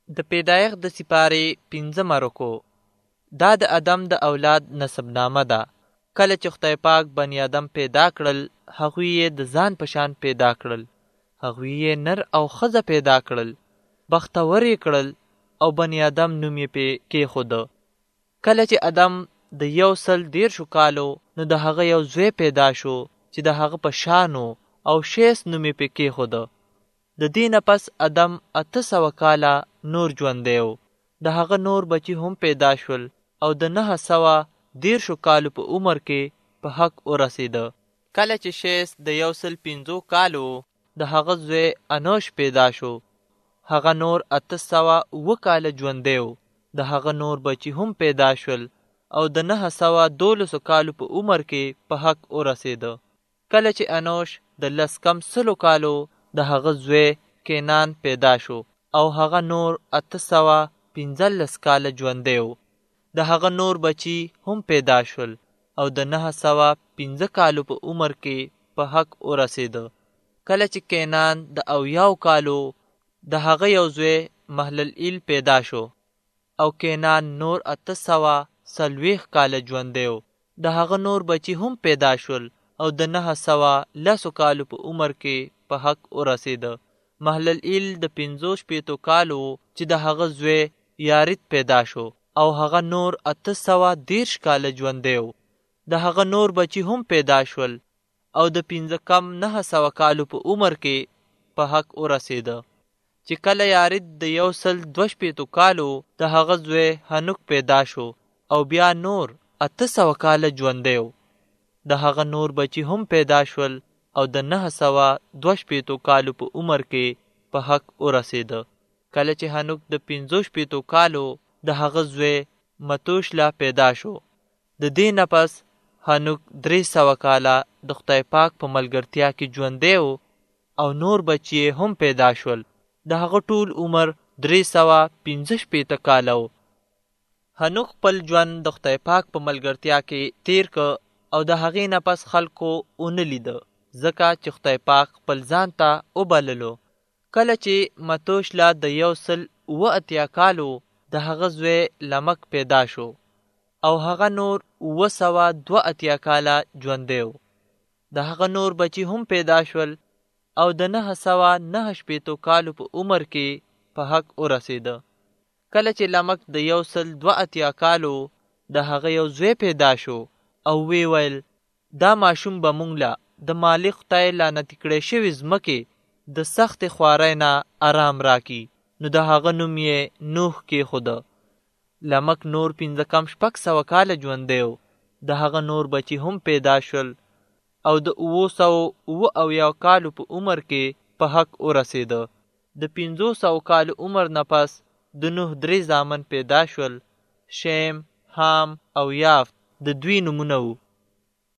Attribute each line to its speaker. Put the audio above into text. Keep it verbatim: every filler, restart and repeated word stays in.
Speaker 1: د پیدایښت د سپارې پنځمه رکو. دا د ادم د اولاد نسبنامه ده. کله چې خدای پاک بني ادم پیدا کړل، هغوی یې د ځان په شان پیدا کړل. هغوی یې نر او ښځه پیدا کړل. بختور یې کړل او بني ادم نوم یې پې کېښوده. کله چې ادم د یو سل دېرشو کالو نو د هغه یو زوی پیدا شو چې د هغه په شان و او شیس نوم یې پې کېښوده. د دې نه پس ادم اته سوه کاله نور ژوندی و. د هغه نور بچي هم پیدا شول او د نهه سوه دېرشو کالو په عمر کې په حق ورسېده. کله چې شیس د یو سل پنځو کالو د هغه زوی انوش پیدا شو. هغه نور اته سوه اووه کاله ژوندی و. د هغه نور بچي هم پیدا شول او د نهه سوه دولسو کالو په عمر کې په حق ورسېده. کله چې انوش د لس کم سلو کالو د هغه زوی کینان پیدا شو او هغه نور اته سوه پنځلس کاله ژوندی و. د هغه نور بچي هم پیدا شول او د نهه سوه پنځه کالو په عمر کې په حق ورسېده. کله چې کینان د اویاو کالو د هغه یو زوی مهللئیل پیدا شو او کینان نور اته سوه څلوېښت کاله ژوندی و. د هغه نور بچي هم پیدا شول او د نهه سوه لسو کالو په عمر کې په حق ورسېده. مهللئیل د پنځو شپېتو کالو چې د هغه زوی یارید پیدا شو او هغه نور اته سوه دېرش کاله ژوندی و. د هغه نور بچي هم پیدا شول او د پنځه کم نهه سوه کالو په عمر کې په حق ورسېده. چې کله یارید د یو سل دوه شپېتو کالو د هغه زوی هنوک پیدا شو او بیا نور اته سوه کاله ژوندی و. د هغه نور بچي هم پیدا شول او د نهه سوه دوه شپېتو کالو په عمر کې په حق ورسېده. کله چې هنوک د پنځو شپېتو کالو د هغه زوی متوشله پیدا شو. د دې نه پس هنوک درې سوه کاله د خدای پاک په ملګرتیا کې ژوندی و او نور بچي هم پیدا شول. د هغه ټول عمر درې سوه پنځه شپېته کاله و. هنوک خپل ژوند د خدای پاک په ملګرتیا کې تیر که او د هغې نه پس خلکو ونه لیده، ځکه چې خدای پاک خپل ځان ته وبللو. کله چې متوشله د یو سل اووه اتیا کالو د هغه زوی لمک پیدا شو او هغه نور اووه سوه دوه اتیا کاله ژوندی و. د هغه نور بچي هم پیدا شول او د نهه سوه نهه شپېتو کالو په عمر کې په حق ورسېده. کله چې لمک د یو سل دوه اتیا کالو د هغه یو زوی پیدا شو او وی ویل دا ماشوم به مونږ له د مالک خدای لعنتي کړی شوي ځمکې د سختې خوارۍ نه ارام راکي. نو د هغه نوم یې نوح کېښوده. لمک نور پنځه کم شپږ سوه کاله ژوندی و. د هغه نور بچي هم پیدا شول او د اوو سوو اوه اویا کالو په عمر کې په حق ورسېده. د پنځو سوو کالو عمر نه پس د نوح درې زامن پیدا شول. شیم، حام او یافت د دوی نومونه وو.